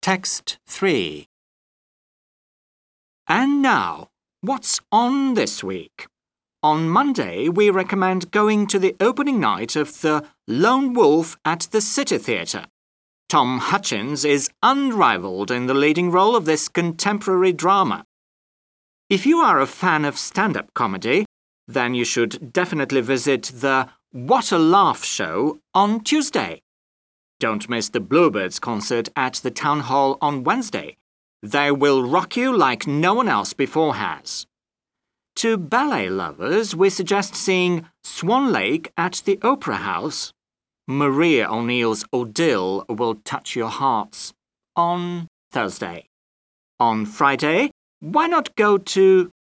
Text 3. And now, what's on this week? On Monday, we recommend going to the opening night of The Lone Wolf at the City Theatre. Tom Hutchins is unrivaled in the leading role of this contemporary drama. If you are a fan of stand-up comedy, then you should definitely visit the What a Laugh show on Tuesday. Don't miss the Bluebirds concert at the Town Hall on Wednesday. They will rock you like no one else before has. To ballet lovers, we suggest seeing Swan Lake at the Opera House. Maria O'Neill's Odile will touch your hearts on Thursday. On Friday, why not go to